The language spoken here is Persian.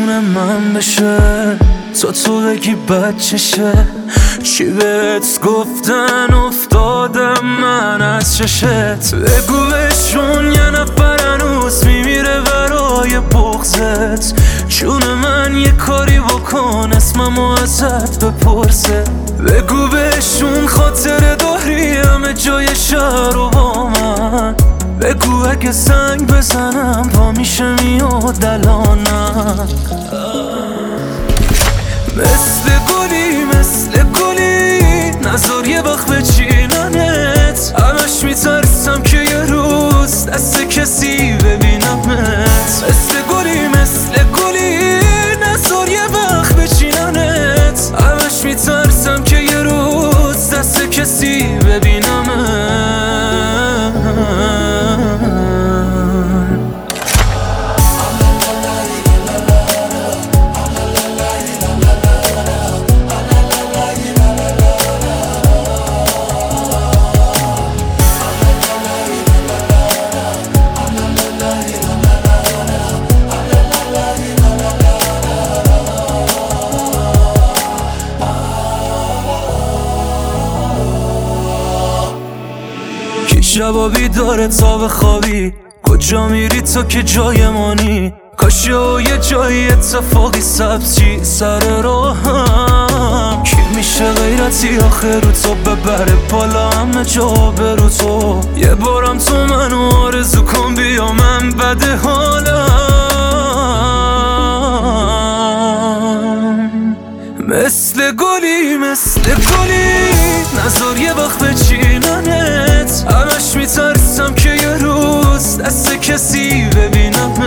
جون من بشه تو بگی بچشه. چی بهت گفتن افتادم من از چشت. بگو بهشون یه نفر هنوز میمیره برای بغضت. جون من یه کاری بکن اسممو ازت بپرسه. بگو بهشون خاطر داری همه جای شهر و با من. بگو اگه زنگ بزنم پا میشه میاد الانم. مثل گلی نذار یه وقت بچیننت. همش میترسم که یه روز دست کسی ببینمت. مثل گلی نذار یه وقت بچیننت. همش میترسم که یه روز دست کسی ببینمت. شبا بیداره تا بخوابی. کجا میری تو که جای مانی؟ کاشه و یه جایی اتفاقی سبزی سر راهم. کی میشه غیرتی آخر رو تو ببره بالا همه جا برو تو. یه بارم تو منو آرزو کن بیا من بده حالم. مثل گلی نذار یه وقت بچیننت. همش میترسم که یه روز دست کسی ببینم.